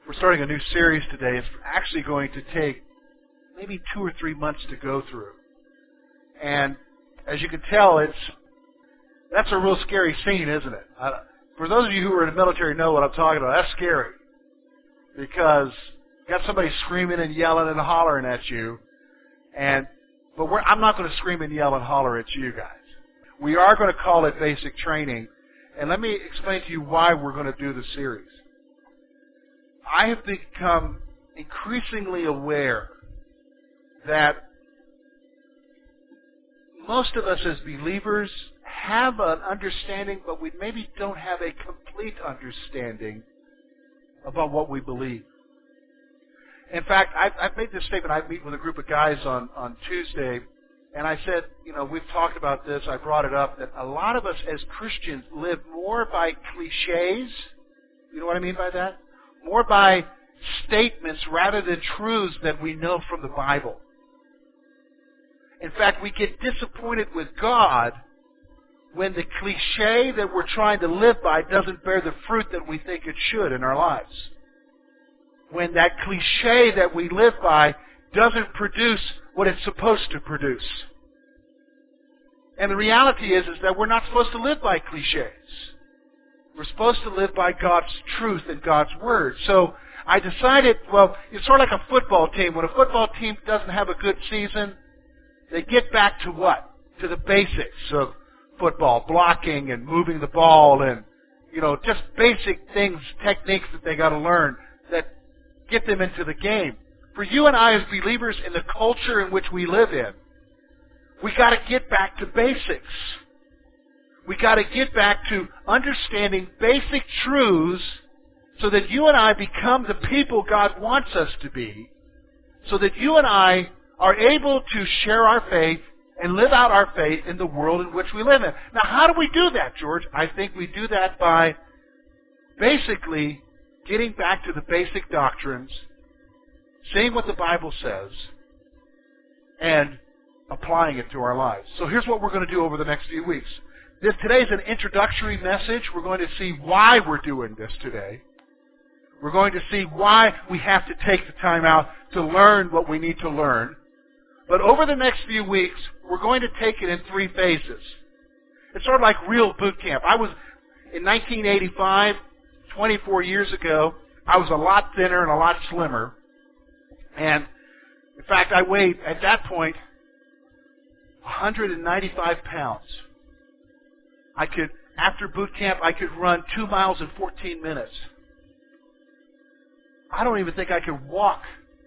We're starting a new series today. It's actually going to take maybe 2 or 3 months to go through. And as you can tell, that's a real scary scene, isn't it? For those of you who are in the military know what I'm talking about. That's scary. Because you got somebody screaming and yelling and hollering at you. But I'm not going to scream and yell and holler at you guys. We are going to call it basic training. And let me explain to you why we're going to do the series. I have become increasingly aware that most of us as believers have an understanding, but we maybe don't have a complete understanding about what we believe. In fact, I've made this statement. I meet with a group of guys on Tuesday, and I said, we've talked about this. I brought it up, that a lot of us as Christians live more by cliches. You know what I mean by that? More by statements rather than truths that we know from the Bible. In fact, we get disappointed with God when the cliche that we're trying to live by doesn't bear the fruit that we think it should in our lives. When that cliche that we live by doesn't produce what it's supposed to produce. And the reality is that we're not supposed to live by cliches. We're supposed to live by God's truth and God's Word. So I decided, it's sort of like a football team. When a football team doesn't have a good season, they get back to what? To the basics of football, blocking and moving the ball and, just basic things, techniques that they got to learn that get them into the game. For you and I as believers in the culture in which we live in, we got to get back to basics. We got to get back to understanding basic truths so that you and I become the people God wants us to be, so that you and I are able to share our faith and live out our faith in the world in which we live in. Now, how do we do that, George? I think we do that by basically getting back to the basic doctrines, seeing what the Bible says, and applying it to our lives. So here's what we're going to do over the next few weeks. Today is an introductory message. We're going to see why we're doing this today. We're going to see why we have to take the time out to learn what we need to learn. But over the next few weeks, we're going to take it in 3 phases. It's sort of like real boot camp. In 1985, 24 years ago, I was a lot thinner and a lot slimmer. And, in fact, I weighed, at that point, 195 pounds. After boot camp, I could run 2 miles in 14 minutes. I don't even think I could walk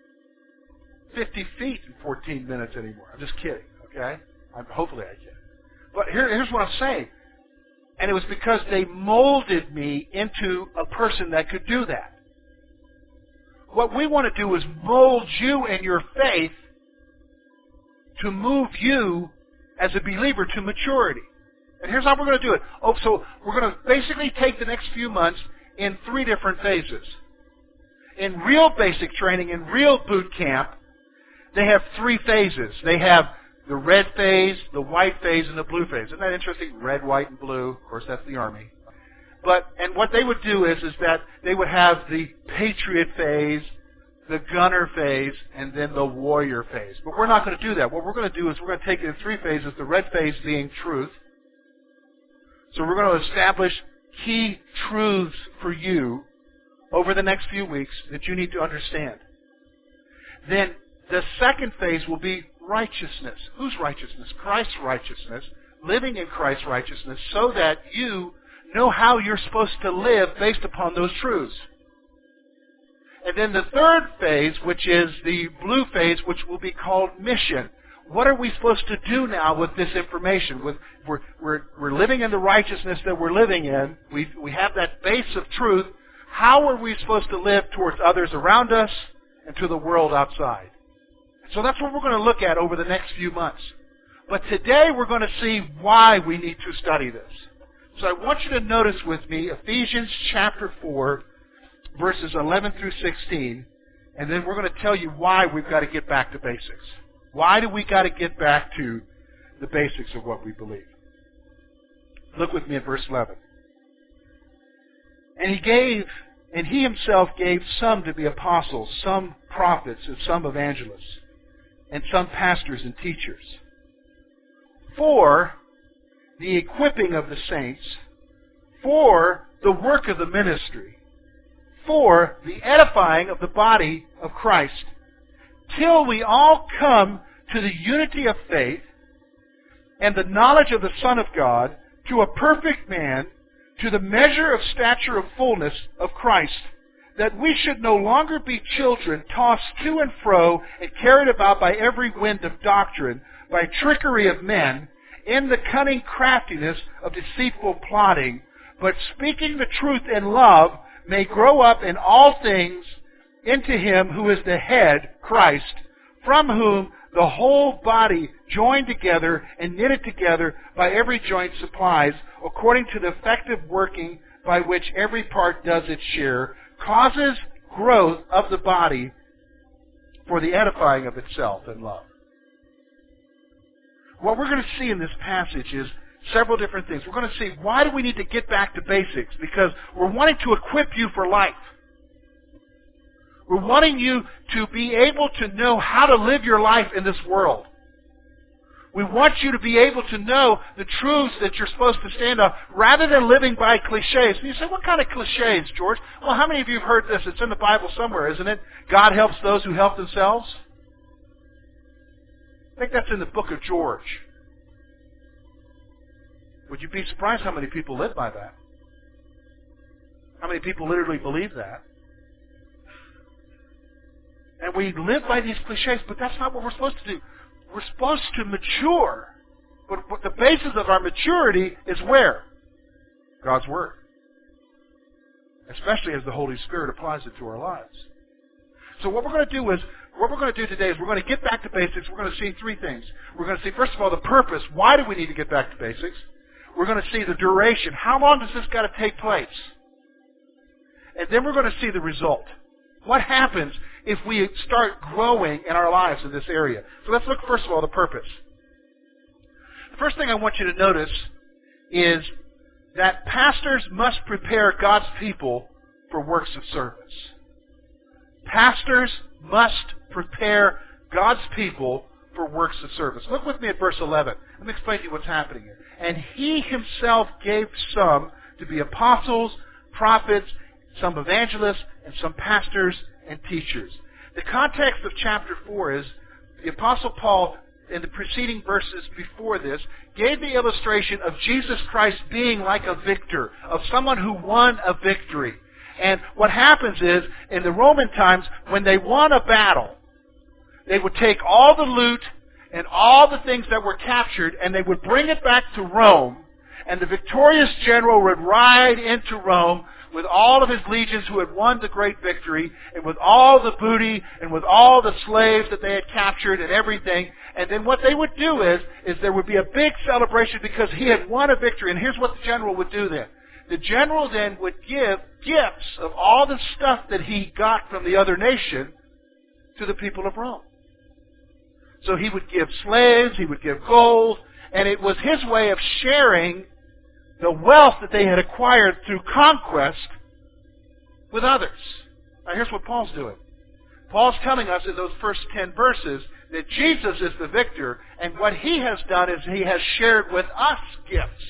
50 feet in 14 minutes anymore. I'm just kidding, okay? Hopefully I can. But here's what I'm saying. And it was because they molded me into a person that could do that. What we want to do is mold you in your faith to move you as a believer to maturity. And here's how we're going to do it. So we're going to basically take the next few months in 3 different phases. In real basic training, in real boot camp, they have 3 phases. They have the red phase, the white phase, and the blue phase. Isn't that interesting? Red, white, and blue. Of course, that's the Army. And what they would do is that they would have the patriot phase, the gunner phase, and then the warrior phase. But we're not going to do that. What we're going to do is we're going to take it in 3 phases, the red phase being truth. So we're going to establish key truths for you over the next few weeks that you need to understand. Then the second phase will be righteousness. Whose righteousness? Christ's righteousness. Living in Christ's righteousness so that you know how you're supposed to live based upon those truths. And then the third phase, which is the blue phase, which will be called mission. What are we supposed to do now with this information? We're living in the righteousness that we're living in. We have that base of truth. How are we supposed to live towards others around us and to the world outside? So that's what we're going to look at over the next few months. But today we're going to see why we need to study this. So I want you to notice with me Ephesians chapter 4, verses 11 through 16, and then we're going to tell you why we've got to get back to basics. Why do we got to get back to the basics of what we believe? Look with me at verse 11. And he gave And He Himself gave some to be apostles, some prophets, and some evangelists, and some pastors and teachers, for the equipping of the saints, for the work of the ministry, for the edifying of the body of Christ, till we all come to the unity of faith and the knowledge of the Son of God, to a perfect man, to the measure of stature of fullness of Christ, that we should no longer be children tossed to and fro and carried about by every wind of doctrine, by trickery of men, in the cunning craftiness of deceitful plotting, but speaking the truth in love, may grow up in all things into Him who is the head, Christ, from whom the whole body, joined together and knitted together by every joint supplies, according to the effective working by which every part does its share, causes growth of the body for the edifying of itself in love. What we're going to see in this passage is several different things. We're going to see why do we need to get back to basics? Because we're wanting to equip you for life. We're wanting you to be able to know how to live your life in this world. We want you to be able to know the truths that you're supposed to stand on, rather than living by cliches. And you say, what kind of cliches, George? Well, how many of you have heard this? It's in the Bible somewhere, isn't it? God helps those who help themselves. I think that's in the book of George. Would you be surprised how many people live by that? How many people literally believe that? And we live by these cliches, but that's not what we're supposed to do. We're supposed to mature. But the basis of our maturity is where? God's Word. Especially as the Holy Spirit applies it to our lives. So what we're going to do today is we're going to get back to basics. We're going to see three things. We're going to see, first of all, the purpose. Why do we need to get back to basics? We're going to see the duration. How long does this got to take place? And then we're going to see the result. What happens if we start growing in our lives in this area? So let's look, first of all, at the purpose. The first thing I want you to notice is that pastors must prepare God's people for works of service. Pastors must prepare God's people for works of service. Look with me at verse 11. Let me explain to you what's happening here. And He Himself gave some to be apostles, prophets, some evangelists, and some pastors and teachers. The context of chapter 4 is the Apostle Paul, in the preceding verses before this, gave the illustration of Jesus Christ being like a victor, of someone who won a victory. And what happens is, in the Roman times, when they won a battle, they would take all the loot and all the things that were captured, and they would bring it back to Rome, and the victorious general would ride into Rome with all of his legions who had won the great victory, and with all the booty, and with all the slaves that they had captured and everything. And then what they would do is there would be a big celebration because he had won a victory. And here's what the general would do then. The general then would give gifts of all the stuff that he got from the other nation to the people of Rome. So he would give slaves, he would give gold, and it was his way of sharing the wealth that they had acquired through conquest with others. Now here's what Paul's doing. Paul's telling us in those first 10 verses that Jesus is the victor, and what He has done is He has shared with us gifts.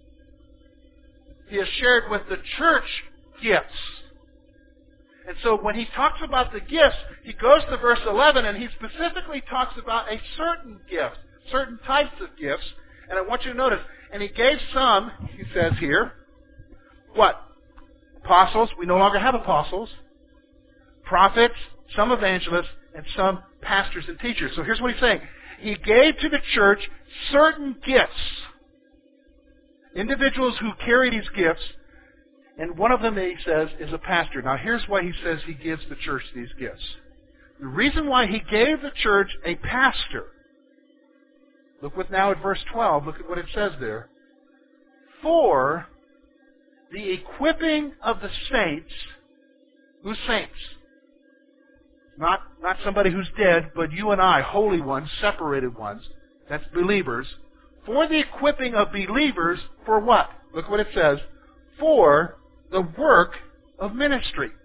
He has shared with the church gifts. And so when he talks about the gifts, he goes to verse 11 and he specifically talks about a certain gift, certain types of gifts. And I want you to notice, and He gave some, he says here, what? Apostles. We no longer have apostles. Prophets, some evangelists, and some pastors and teachers. So here's what he's saying. He gave to the church certain gifts. Individuals who carry these gifts, and one of them, he says, is a pastor. Now here's why he says he gives the church these gifts. The reason why he gave the church a pastor, look with now at verse 12, look at what it says there. For the equipping of the saints. Who's saints? Not somebody who's dead, but you and I, holy ones, separated ones. That's believers. For the equipping of believers, for what? Look what it says. For the work of ministry.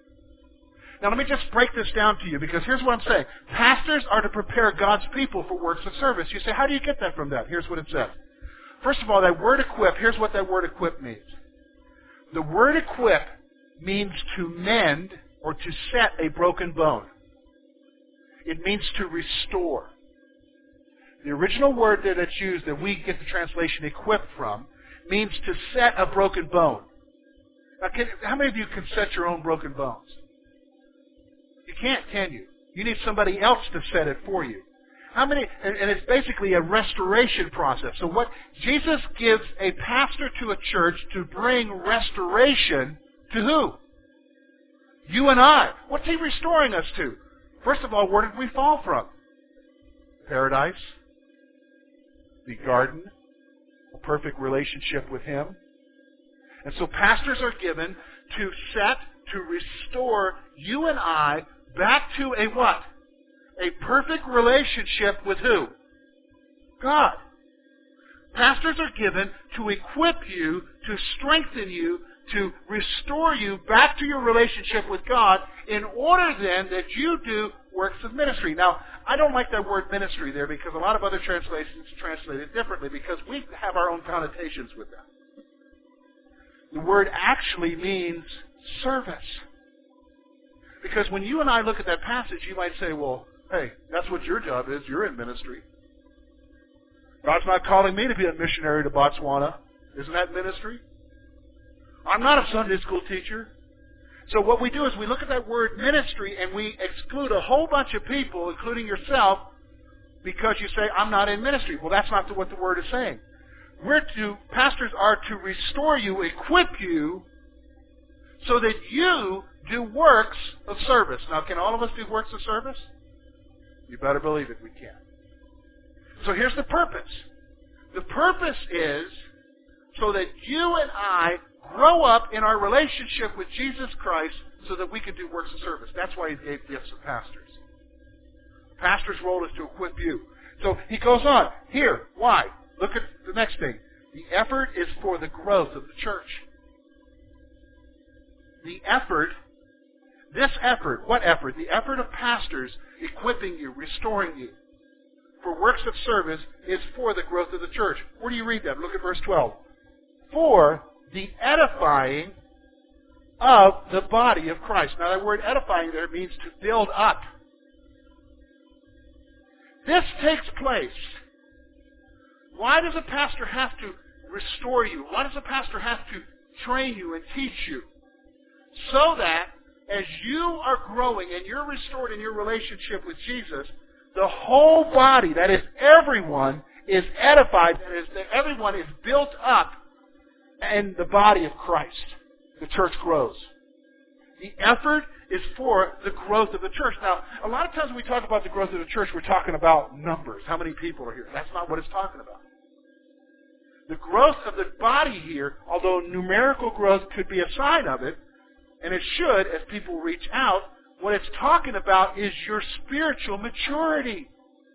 Now let me just break this down to you, because here's what I'm saying. Pastors are to prepare God's people for works of service. You say, how do you get that from that? Here's what it says. First of all, that word equip, here's what that word equip means. The word equip means to mend or to set a broken bone. It means to restore. The original word that it's used, that we get the translation equip from, means to set a broken bone. Now, how many of you can set your own broken bones? You can't, can you? You need somebody else to set it for you. How many? And it's basically a restoration process. So what Jesus gives a pastor to a church to bring restoration to who? You and I. What's he restoring us to? First of all, where did we fall from? Paradise, the garden, a perfect relationship with him. And so pastors are given to set, to restore you and I back to a what? A perfect relationship with who? God. Pastors are given to equip you, to strengthen you, to restore you back to your relationship with God in order then that you do works of ministry. Now, I don't like that word ministry there because a lot of other translations translate it differently because we have our own connotations with that. The word actually means service. Because when you and I look at that passage, you might say, well, hey, that's what your job is. You're in ministry. God's not calling me to be a missionary to Botswana. Isn't that ministry? I'm not a Sunday school teacher. So what we do is we look at that word ministry and we exclude a whole bunch of people, including yourself, because you say, I'm not in ministry. Well, that's not what the word is saying. Pastors are to restore you, equip you, so that you do works of service. Now, can all of us do works of service? You better believe it, we can. So here's the purpose. The purpose is so that you and I grow up in our relationship with Jesus Christ so that we can do works of service. That's why he gave gifts of pastors. Pastor's role is to equip you. So he goes on. Here, why? Look at the next thing. The effort is for the growth of the church. The effort, what effort? The effort of pastors equipping you, restoring you for works of service is for the growth of the church. Where do you read that? Look at verse 12. For the edifying of the body of Christ. Now that word edifying there means to build up. This takes place. Why does a pastor have to restore you? Why does a pastor have to train you and teach you? So that as you are growing and you're restored in your relationship with Jesus, the whole body, that is everyone, is edified, that is, that everyone is built up in the body of Christ. The church grows. The effort is for the growth of the church. Now, a lot of times when we talk about the growth of the church, we're talking about numbers. How many people are here? That's not what it's talking about. The growth of the body here, although numerical growth could be a sign of it, and it should as people reach out, what it's talking about is your spiritual maturity.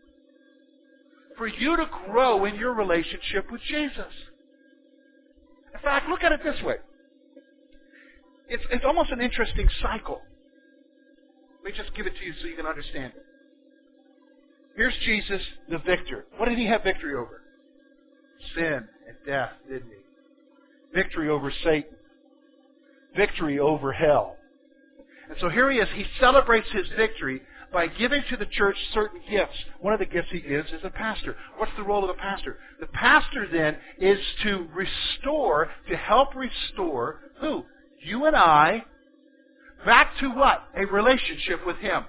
For you to grow in your relationship with Jesus. In fact, look at it this way. It's almost an interesting cycle. Let me just give it to you so you can understand it. Here's Jesus, the victor. What did he have victory over? Sin and death, didn't he? Victory over Satan. Victory over hell. And so here he is. He celebrates his victory by giving to the church certain gifts. One of the gifts he gives is a pastor. What's the role of a pastor? The pastor then is to restore, to help restore who? You and I back to what? A relationship with him.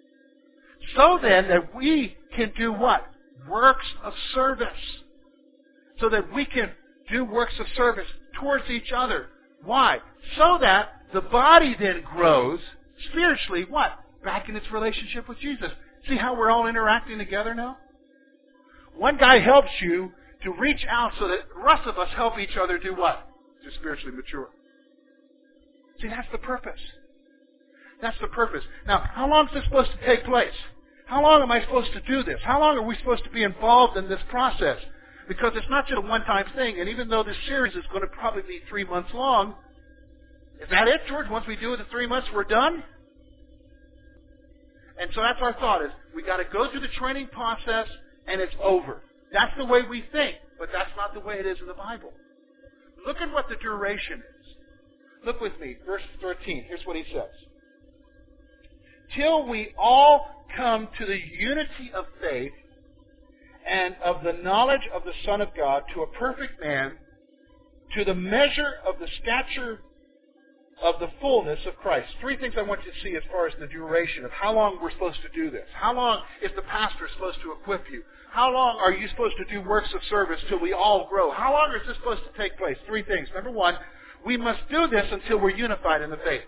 So then that we can do what? Works of service. So that we can do works of service towards each other. Why? So that the body then grows spiritually, what? Back in its relationship with Jesus. See how we're all interacting together now? One guy helps you to reach out so that the rest of us help each other do what? To spiritually mature. See, that's the purpose. That's the purpose. Now, how long is this supposed to take place? How long am I supposed to do this? How long are we supposed to be involved in this process? Because it's not just a one-time thing, and even though this series is going to probably be 3 months long, is that it, George? Once we do it in 3 months, we're done? And so that's our thought is, we got to go through the training process and it's over. That's the way we think, but that's not the way it is in the Bible. Look at what the duration is. Look with me, verse 13. Here's what he says. Till we all come to the unity of faith and of the knowledge of the Son of God, to a perfect man, to the measure of the stature of the fullness of Christ. Three things I want you to see as far as the duration of how long we're supposed to do this. How long is the pastor supposed to equip you? How long are you supposed to do works of service till we all grow? How long is this supposed to take place? Three things. Number one, we must do this until we're unified in the faith.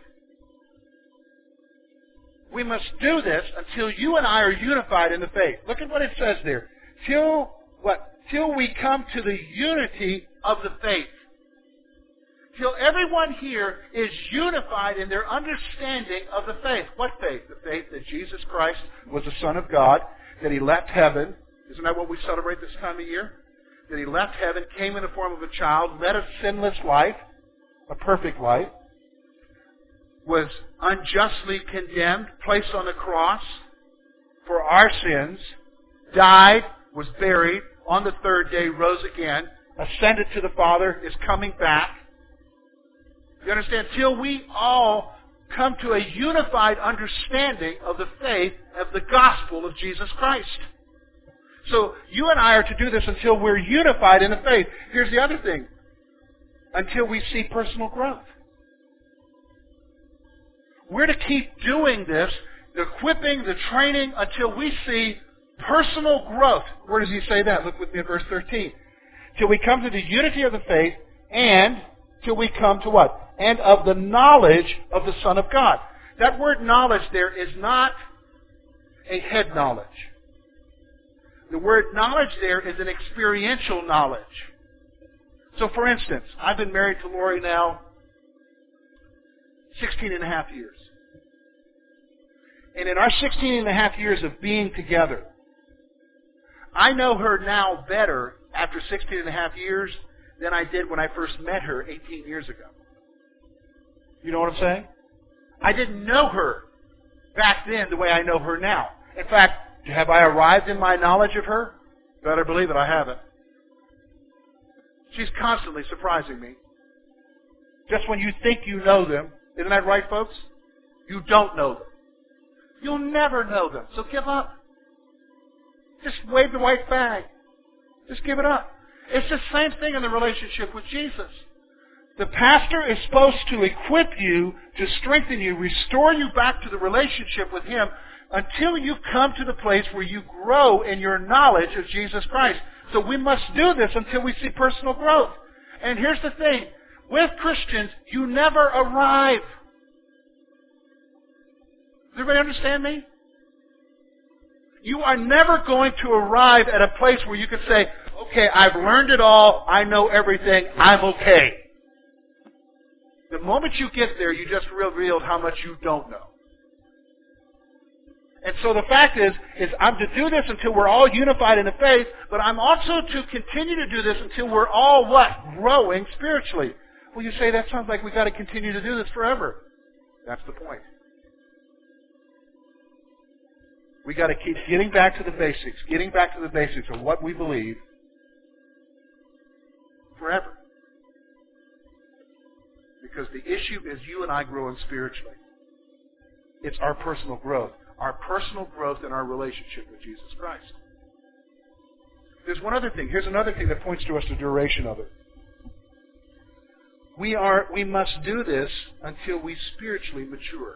We must do this until you and I are unified in the faith. Look at what it says there. Till we come to the unity of the faith. Till everyone here is unified in their understanding of the faith. What faith? The faith that Jesus Christ was the Son of God, that He left heaven. Isn't that what we celebrate this time of year? That He left heaven, came in the form of a child, led a sinless life, a perfect life, was unjustly condemned, placed on the cross for our sins, died, was buried, on the third day rose again, ascended to the Father, is coming back. You understand? Till we all come to a unified understanding of the faith of the gospel of Jesus Christ. So you and I are to do this until we're unified in the faith. Here's the other thing. Until we see personal growth. We're to keep doing this, the equipping, the training, until we see personal growth. Where does he say that? Look with me at verse 13. Till we come to the unity of the faith, and till we come to what? And of the knowledge of the Son of God. That word knowledge there is not a head knowledge. The word knowledge there is an experiential knowledge. So for instance, I've been married to Lori now 16 and a half years. And in our 16 and a half years of being together, I know her now better after 16 and a half years than I did when I first met her 18 years ago. You know what I'm saying? I didn't know her back then the way I know her now. In fact, have I arrived in my knowledge of her? Better believe it, I haven't. She's constantly surprising me. Just when you think you know them, isn't that right, folks? You don't know them. You'll never know them, so give up. Just wave the white flag. Just give it up. It's the same thing in the relationship with Jesus. The pastor is supposed to equip you, to strengthen you, restore you back to the relationship with Him until you come to the place where you grow in your knowledge of Jesus Christ. So we must do this until we see personal growth. And here's the thing. With Christians, you never arrive. Does everybody understand me? You are never going to arrive at a place where you can say, okay, I've learned it all, I know everything, I'm okay. The moment you get there, you just revealed how much you don't know. And so the fact is I'm to do this until we're all unified in the faith, but I'm also to continue to do this until we're all what? Growing spiritually. Well, you say that sounds like we've got to continue to do this forever. That's the point. We've got to keep getting back to the basics of what we believe forever. Because the issue is you and I growing spiritually. It's our personal growth. Our personal growth in our relationship with Jesus Christ. There's one other thing. Here's another thing that points to us the duration of it. We must do this until we spiritually mature.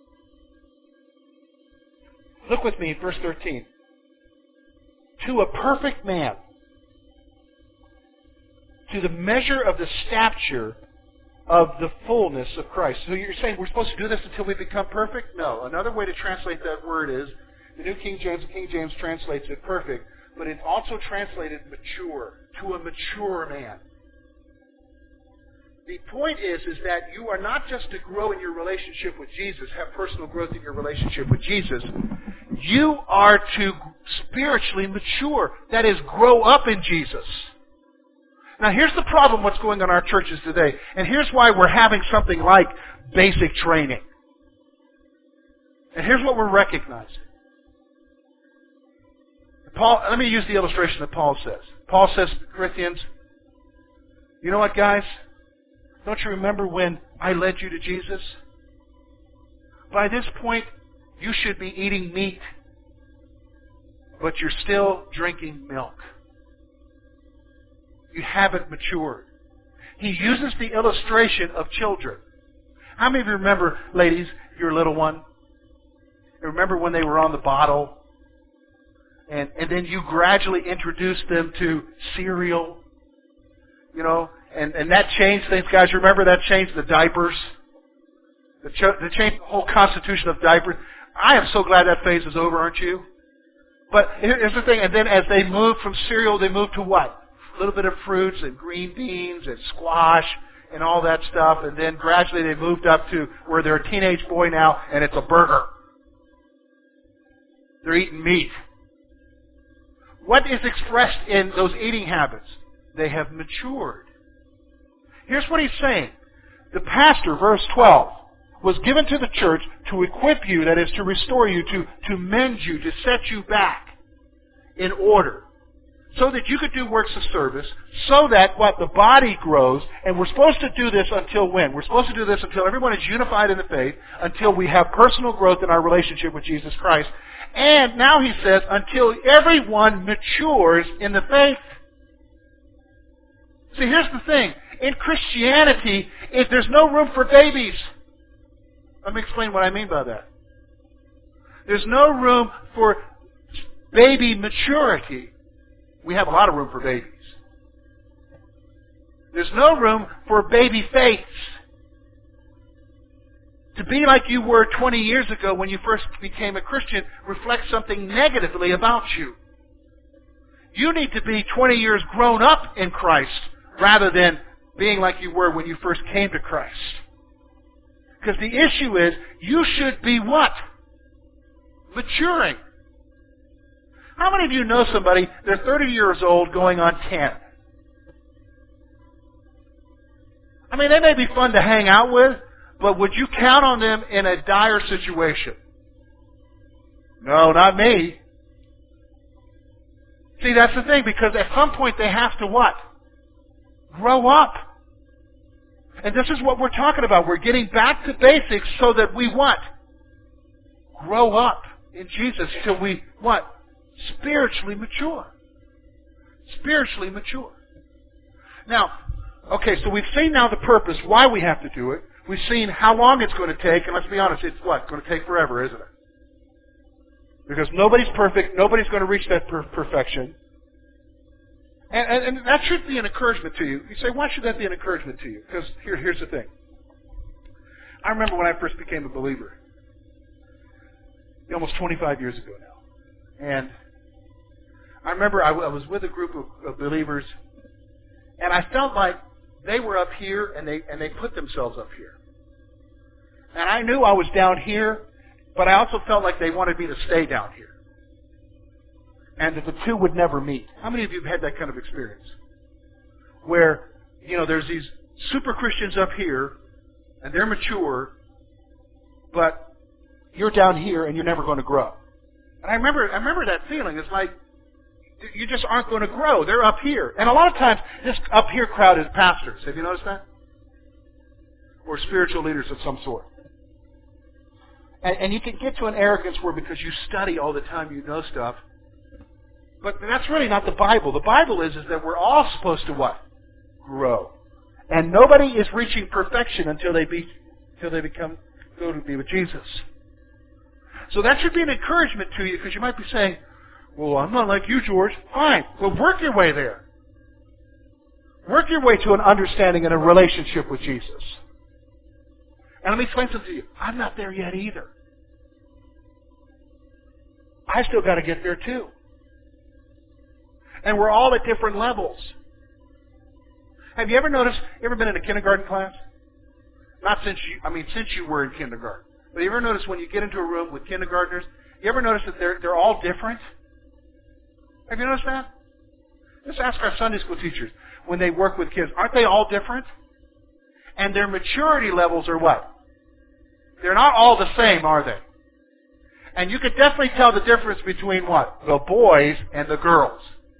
Look with me, verse 13. To a perfect man, to the measure of the stature of the fullness of Christ. So you're saying we're supposed to do this until we become perfect? No. Another way to translate that word is, the New King James translates it perfect, but it's also translated mature, to a mature man. The point is that you are not just to grow in your relationship with Jesus, have personal growth in your relationship with Jesus. You are to spiritually mature. That is, grow up in Jesus. Now here's the problem what's going on in our churches today. And here's why we're having something like basic training. And here's what we're recognizing. Paul, let me use the illustration that Paul says. Paul says to the Corinthians, you know what, guys? Don't you remember when I led you to Jesus? By this point, you should be eating meat, but you're still drinking milk. You haven't matured. He uses the illustration of children. How many of you remember, ladies, your little one? You remember when they were on the bottle? And then you gradually introduced them to cereal? You know, and that changed things. Guys, remember that changed the diapers? That changed the whole constitution of diapers. I am so glad that phase is over, aren't you? But here's the thing. And then as they moved from cereal, they moved to what? A little bit of fruits and green beans and squash and all that stuff. And then gradually they moved up to where they're a teenage boy now and it's a burger. They're eating meat. What is expressed in those eating habits? They have matured. Here's what he's saying. The pastor, verse 12, was given to the church to equip you, that is to restore you, to mend you, to set you back in order, so that you could do works of service, so that what the body grows, and we're supposed to do this until when? We're supposed to do this until everyone is unified in the faith, until we have personal growth in our relationship with Jesus Christ. And now he says, until everyone matures in the faith. See, here's the thing. In Christianity, there's no room for babies. Let me explain what I mean by that. There's no room for baby maturity. We have a lot of room for babies. There's no room for baby faiths. To be like you were 20 years ago when you first became a Christian reflects something negatively about you. You need to be 20 years grown up in Christ rather than being like you were when you first came to Christ. Because the issue is, you should be what? Maturing. How many of you know somebody, they're 30 years old going on 10? I mean, they may be fun to hang out with, but would you count on them in a dire situation? No, not me. See, that's the thing, because at some point they have to what? Grow up. And this is what we're talking about. We're getting back to basics so that we what? Grow up in Jesus till we what? Spiritually mature. Spiritually mature. Now, okay, so we've seen now the purpose, why we have to do it. We've seen how long it's going to take, and let's be honest, it's what? Going to take forever, isn't it? Because nobody's perfect, nobody's going to reach that perfection. And that should be an encouragement to you. You say, why should that be an encouragement to you? Because here's the thing. I remember when I first became a believer, almost 25 years ago now. And I remember I was with a group of believers, and I felt like they were up here, and they put themselves up here. And I knew I was down here, but I also felt like they wanted me to stay down here. And that the two would never meet. How many of you have had that kind of experience? Where, there's these super Christians up here, and they're mature, but you're down here and you're never going to grow. And I remember that feeling. It's like, you just aren't going to grow. They're up here. And a lot of times, this up here crowd is pastors. Have you noticed that? Or spiritual leaders of some sort. And you can get to an arrogance where because you study all the time, you know stuff. But that's really not the Bible. The Bible is that we're all supposed to what? Grow. And nobody is reaching perfection until they go to be with Jesus. So that should be an encouragement to you, because you might be saying, well, I'm not like you, George. Fine. Well, work your way there. Work your way to an understanding and a relationship with Jesus. And let me explain something to you. I'm not there yet either. I still got to get there too. And we're all at different levels. Have you ever been in a kindergarten class? Not since you were in kindergarten. But you ever notice when you get into a room with kindergartners, you ever notice that they're all different? Have you noticed that? Just ask our Sunday school teachers when they work with kids. Aren't they all different? And their maturity levels are what? They're not all the same, are they? And you could definitely tell the difference between what? The boys and the girls.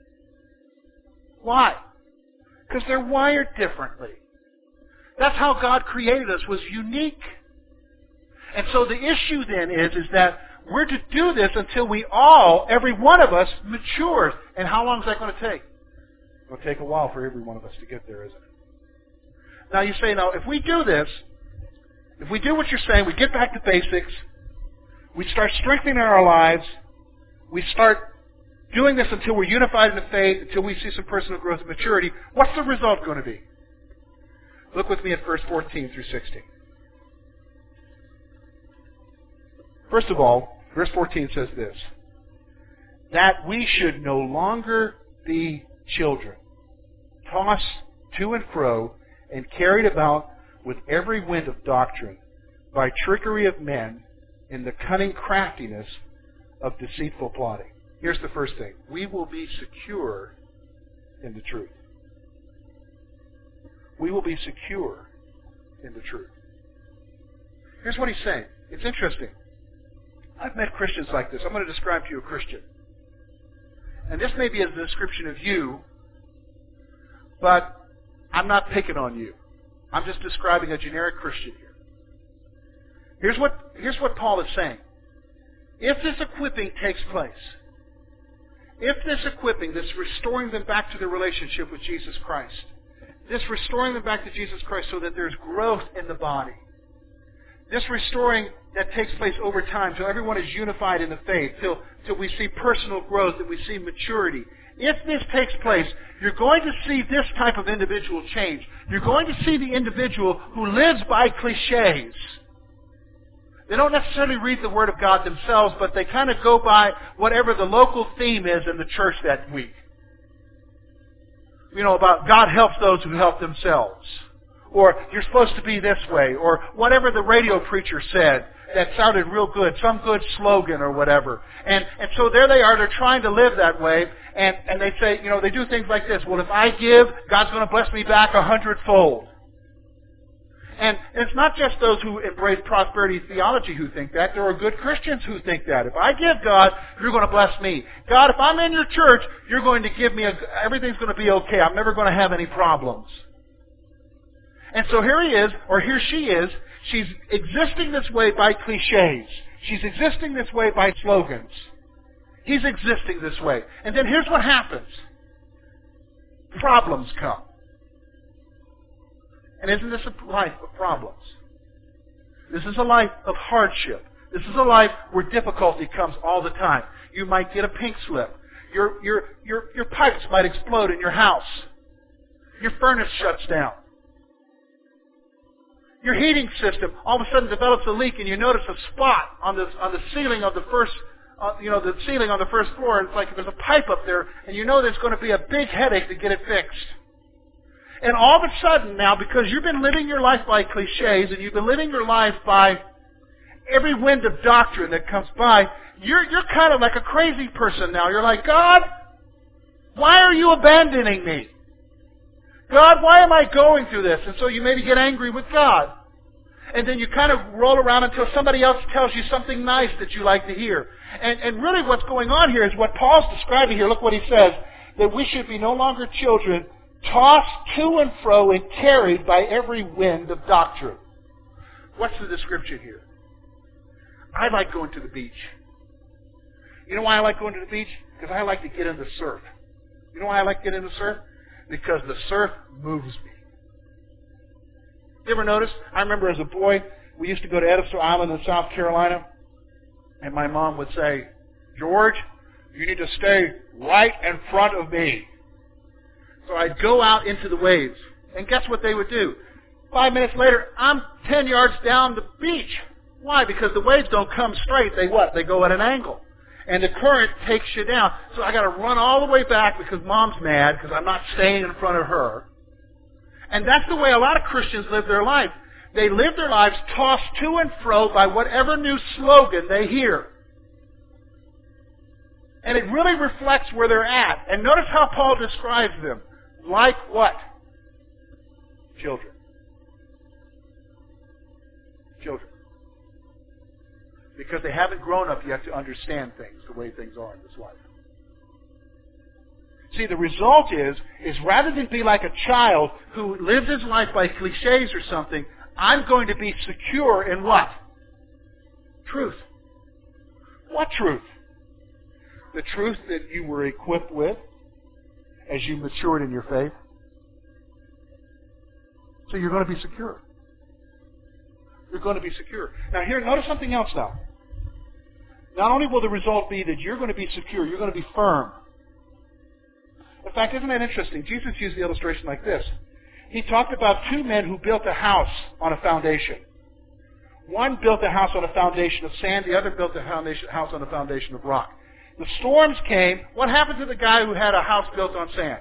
Why? Because they're wired differently. That's how God created us, was unique. And so the issue then is that we're to do this until we all, every one of us, matures. And how long is that going to take? It'll take a while for every one of us to get there, isn't it? Now you say, now, if we do this, if we do what you're saying, we get back to basics, we start strengthening our lives, we start doing this until we're unified in the faith, until we see some personal growth and maturity, what's the result going to be? Look with me at verse 14 through 16. First of all, verse 14 says this, that we should no longer be children, tossed to and fro and carried about with every wind of doctrine by trickery of men in the cunning craftiness of deceitful plotting. Here's the first thing. We will be secure in the truth. We will be secure in the truth. Here's what he's saying. It's interesting. I've met Christians like this. I'm going to describe to you a Christian. And this may be a description of you, but I'm not picking on you. I'm just describing a generic Christian here. Here's what Paul is saying. If this equipping takes place, if this equipping, this restoring them back to their relationship with Jesus Christ, this restoring them back to Jesus Christ so that there's growth in the body, this restoring that takes place over time till everyone is unified in the faith, till we see personal growth and we see maturity. If this takes place, you're going to see this type of individual change. You're going to see the individual who lives by cliches. They don't necessarily read the Word of God themselves, but they kind of go by whatever the local theme is in the church that week. You know, about God helps those who help themselves. Or you're supposed to be this way. Or whatever the radio preacher said that sounded real good. Some good slogan or whatever. And so there they are. They're trying to live that way. And they say, you know, they do things like this. Well, if I give, God's going to bless me back 100-fold. And it's not just those who embrace prosperity theology who think that. There are good Christians who think that. If I give God, you're going to bless me. God, if I'm in your church, you're going to give me everything's going to be okay. I'm never going to have any problems. And so here he is, or here she is. She's existing this way by cliches. She's existing this way by slogans. He's existing this way. And then here's what happens. Problems come. And isn't this a life of problems? This is a life of hardship. This is a life where difficulty comes all the time. You might get a pink slip. Your pipes might explode in your house. Your furnace shuts down. Your heating system all of a sudden develops a leak, and you notice a spot on the ceiling of the first, the ceiling on the first floor. And it's like there's a pipe up there, and you know there's going to be a big headache to get it fixed. And all of a sudden now, because you've been living your life by cliches, and you've been living your life by every wind of doctrine that comes by, you're kind of like a crazy person now. You're like, God, why are you abandoning me? God, why am I going through this? And so you maybe get angry with God. And then you kind of roll around until somebody else tells you something nice that you like to hear. And really what's going on here is what Paul's describing here. Look what he says. That we should be no longer children, tossed to and fro and carried by every wind of doctrine. What's the description here? I like going to the beach. You know why I like going to the beach? Because I like to get in the surf. You know why I like to get in the surf? Because the surf moves me. You ever notice? I remember as a boy, we used to go to Edisto Island in South Carolina, and my mom would say, George, you need to stay right in front of me. So I'd go out into the waves, and guess what they would do? 5 minutes later, I'm 10 yards down the beach. Why? Because the waves don't come straight. They what? They go at an angle. And the current takes you down. So I got to run all the way back because Mom's mad because I'm not staying in front of her. And that's the way a lot of Christians live their life. They live their lives tossed to and fro by whatever new slogan they hear. And it really reflects where they're at. And notice how Paul describes them. Like what? Children. Children. because they haven't grown up yet to understand things the way things are in this life. See, the result is rather than be like a child who lives his life by cliches or something, I'm going to be secure in what? Truth. What truth? The truth that you were equipped with as you matured in your faith. So you're going to be secure. You're going to be secure. Now here, notice something else now. Not only will the result be that you're going to be secure, you're going to be firm. In fact, isn't that interesting? Jesus used the illustration like this. He talked about two men who built a house on a foundation. One built a house on a foundation of sand, the other built a house on a foundation of rock. The storms came. What happened to the guy who had a house built on sand?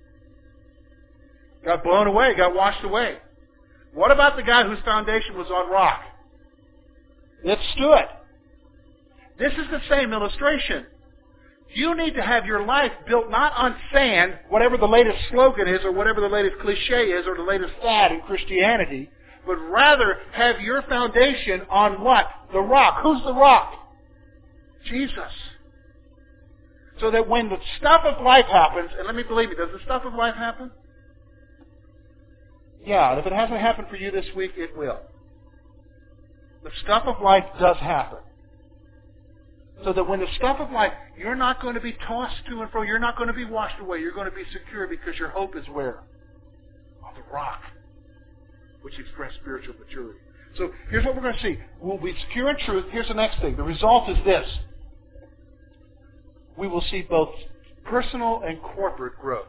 Got blown away, got washed away. What about the guy whose foundation was on rock? It stood. This is the same illustration. You need to have your life built not on sand, whatever the latest slogan is, or whatever the latest cliche is, or the latest fad in Christianity, but rather have your foundation on what? The rock. Who's the rock? Jesus. So that when the stuff of life happens, and let me believe you, does the stuff of life happen? Yeah, and if it hasn't happened for you this week, it will. The stuff of life does happen. So that when the stuff of life, you're not going to be tossed to and fro, you're not going to be washed away, you're going to be secure because your hope is where? On the rock, which expresses spiritual maturity. So here's what we're going to see. We'll be secure in truth. Here's the next thing. The result is this. We will see both personal and corporate growth.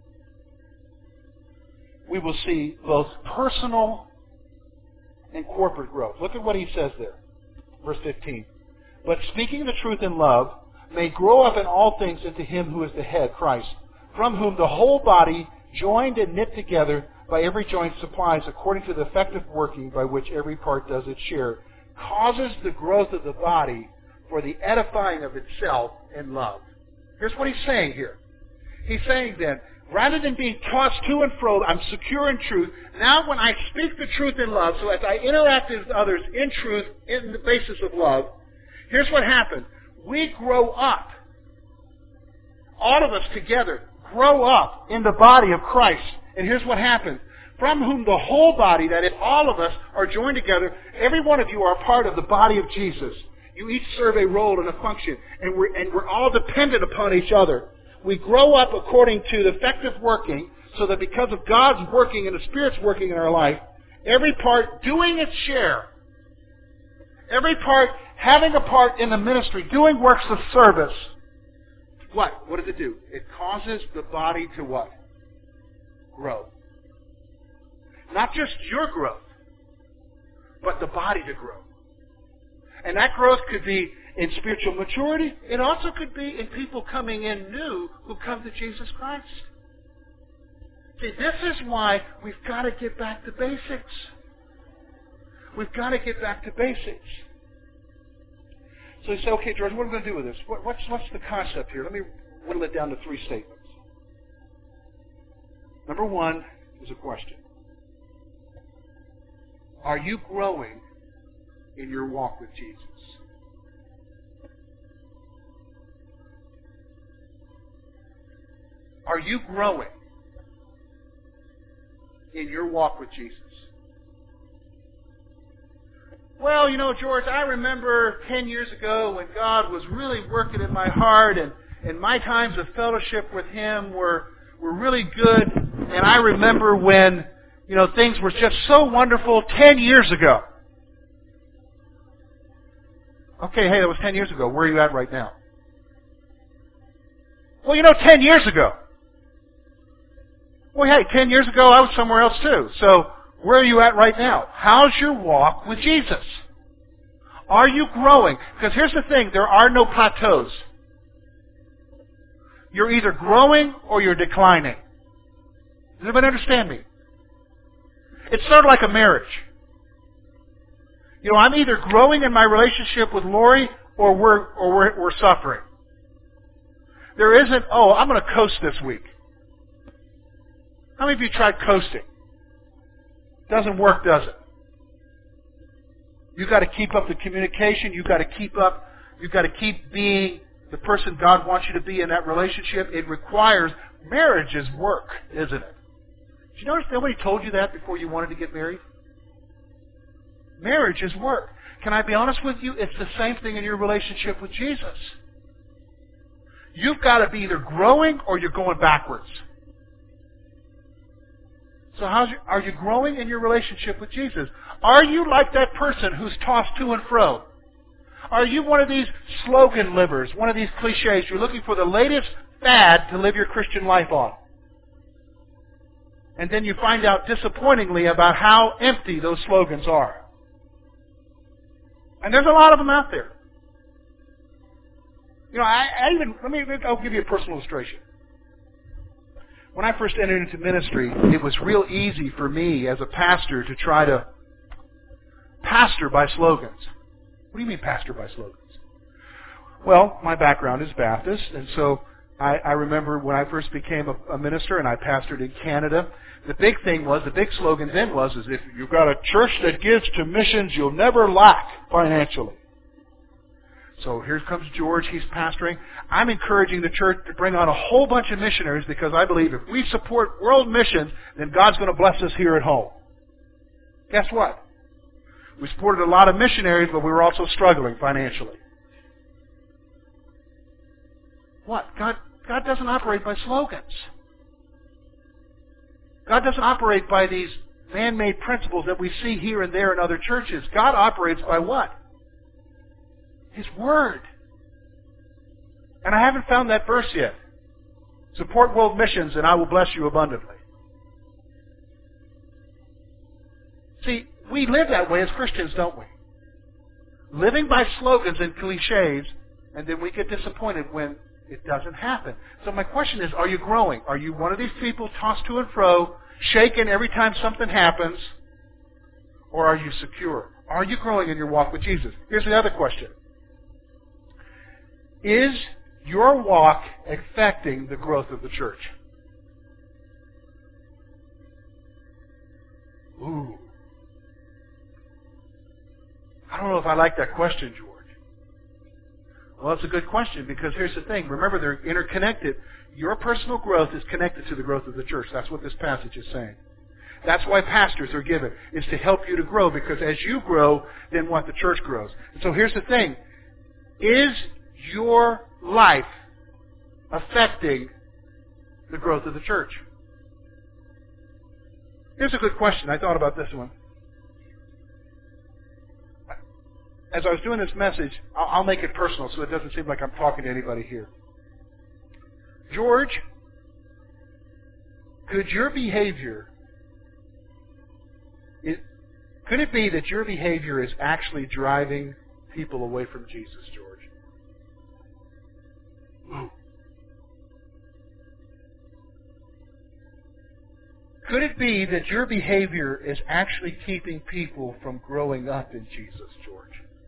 We will see both personal and corporate growth. Look at what he says there. Verse 15. But speaking the truth in love may grow up in all things into him who is the head, Christ, from whom the whole body, joined and knit together by every joint supplies according to the effective working by which every part does its share, causes the growth of the body for the edifying of itself in love. Here's what he's saying here. He's saying then, rather than being tossed to and fro, I'm secure in truth. Now when I speak the truth in love, so as I interact with others in truth, in the basis of love, here's what happened. We grow up. All of us together grow up in the body of Christ. And here's what happens. From whom the whole body, that is, all of us, are joined together. Every one of you are a part of the body of Jesus. You each serve a role and a function. And we're all dependent upon each other. We grow up according to the effective working, so that because of God's working and the Spirit's working in our life, every part doing its share, every part having a part in the ministry, doing works of service. What? What does it do? It causes the body to what? Grow. Not just your growth, but the body to grow. And that growth could be in spiritual maturity. It also could be in people coming in new who come to Jesus Christ. See, this is why we've got to get back to basics. We've got to get back to basics. So you say, okay, George, what are we going to do with this? What's the concept here? Let me whittle it down to 3 statements. Number 1 is a question. Are you growing in your walk with Jesus? Are you growing in your walk with Jesus? Well, you know, George, I remember 10 years ago when God was really working in my heart, and my times of fellowship with Him were really good. And I remember when, you know, things were just so wonderful 10 years ago. Okay, hey, that was 10 years ago. Where are you at right now? Well, you know, 10 years ago. Well, hey, 10 years ago I was somewhere else too. So, where are you at right now? How's your walk with Jesus? Are you growing? Because here's the thing, there are no plateaus. You're either growing or you're declining. Does anybody understand me? It's sort of like a marriage. You know, I'm either growing in my relationship with Lori or we're suffering. There isn't, oh, I'm going to coast this week. How many of you tried coasting? Doesn't work, does it? You've got to keep up the communication. You've got to keep being the person God wants you to be in that relationship. It requires, marriage is work, isn't it? Did you notice nobody told you that before you wanted to get married? Marriage is work. Can I be honest with you? It's the same thing in your relationship with Jesus. You've got to be either growing or you're going backwards. So are you growing in your relationship with Jesus? Are you like that person who's tossed to and fro? Are you one of these slogan livers, one of these cliches? You're looking for the latest fad to live your Christian life on. And then you find out disappointingly about how empty those slogans are. And there's a lot of them out there. You know, I'll give you a personal illustration. When I first entered into ministry, it was real easy for me as a pastor to try to pastor by slogans. What do you mean pastor by slogans? Well, my background is Baptist, and so I remember when I first became a minister and I pastored in Canada, the big slogan then was, is if you've got a church that gives to missions, you'll never lack financially. So here comes George, he's pastoring. I'm encouraging the church to bring on a whole bunch of missionaries because I believe if we support world missions, then God's going to bless us here at home. Guess what? We supported a lot of missionaries, but we were also struggling financially. What? God doesn't operate by slogans. God doesn't operate by these man-made principles that we see here and there in other churches. God operates by what? His Word. And I haven't found that verse yet. Support world missions and I will bless you abundantly. See, we live that way as Christians, don't we? Living by slogans and cliches, and then we get disappointed when it doesn't happen. So my question is, are you growing? Are you one of these people tossed to and fro, shaken every time something happens? Or are you secure? Are you growing in your walk with Jesus? Here's the other question. Is your walk affecting the growth of the church? Ooh. I don't know if I like that question, George. Well, it's a good question because here's the thing. Remember, they're interconnected. Your personal growth is connected to the growth of the church. That's what this passage is saying. That's why pastors are given, is to help you to grow, because as you grow, then what? The church grows. And so here's the thing. Is your life affecting the growth of the church? Here's a good question. I thought about this one. As I was doing this message, I'll make it personal so it doesn't seem like I'm talking to anybody here. George, could it be that your behavior is actually driving people away from Jesus, George? Could it be that your behavior is actually keeping people from growing up in Jesus, George?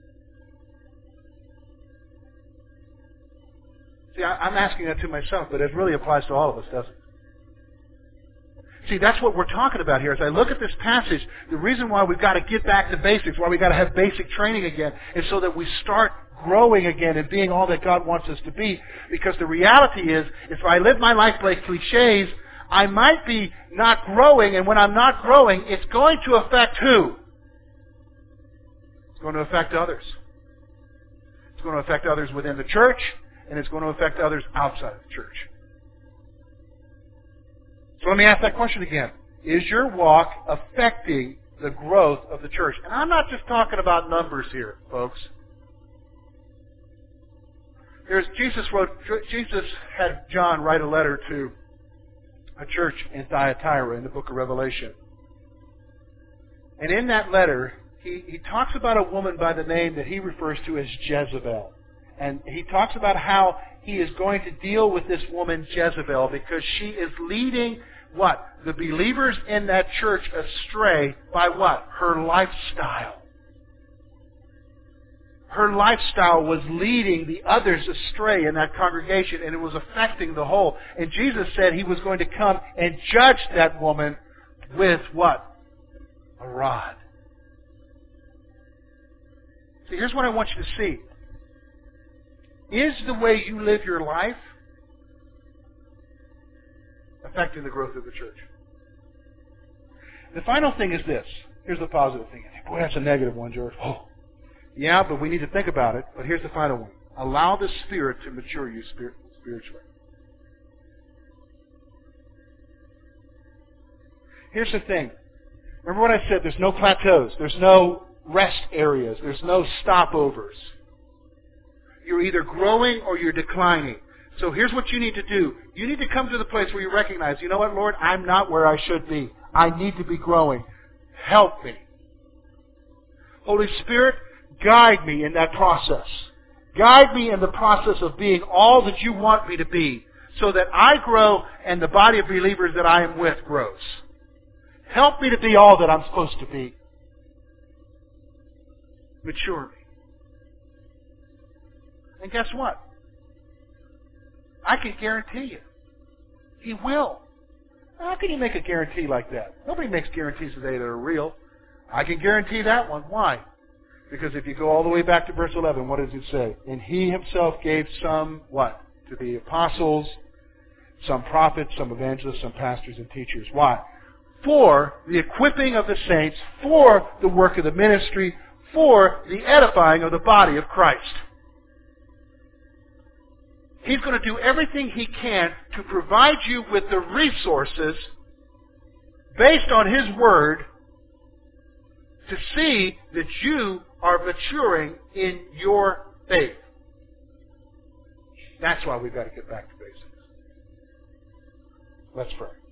See, I'm asking that to myself, but it really applies to all of us, doesn't it? See, that's what we're talking about here. As I look at this passage, the reason why we've got to get back to basics, why we've got to have basic training again, is so that we start growing again and being all that God wants us to be. Because the reality is, if I live my life by cliches, I might be not growing, and when I'm not growing, it's going to affect who? It's going to affect others. It's going to affect others within the church, and it's going to affect others outside of the church. So let me ask that question again. Is your walk affecting the growth of the church? And I'm not just talking about numbers here, folks. Jesus had John write a letter to a church in Thyatira in the book of Revelation. And in that letter, he talks about a woman by the name that he refers to as Jezebel. And he talks about how he is going to deal with this woman Jezebel because she is leading what? The believers in that church astray by what? Her lifestyle. Her lifestyle was leading the others astray in that congregation, and it was affecting the whole. And Jesus said He was going to come and judge that woman with what? A rod. See, here's what I want you to see. Is the way you live your life affecting the growth of the church? The final thing is this. Here's the positive thing. Boy, that's a negative one, George. Oh, yeah, but we need to think about it. But here's the final one. Allow the Spirit to mature you spiritually. Here's the thing. Remember what I said, there's no plateaus. There's no rest areas. There's no stopovers. You're either growing or you're declining. So here's what you need to do. You need to come to the place where you recognize, you know what, Lord, I'm not where I should be. I need to be growing. Help me. Holy Spirit, guide me in that process. Guide me in the process of being all that you want me to be, so that I grow and the body of believers that I am with grows. Help me to be all that I'm supposed to be. Mature me. And guess what? I can guarantee you, He will. How can you make a guarantee like that? Nobody makes guarantees today that are real. I can guarantee that one. Why? Because if you go all the way back to verse 11, what does it say? And He Himself gave some, what? To the apostles, some prophets, some evangelists, some pastors and teachers. Why? For the equipping of the saints, for the work of the ministry, for the edifying of the body of Christ. He's going to do everything He can to provide you with the resources based on His Word to see that you are maturing in your faith. That's why we've got to get back to basics. Let's pray.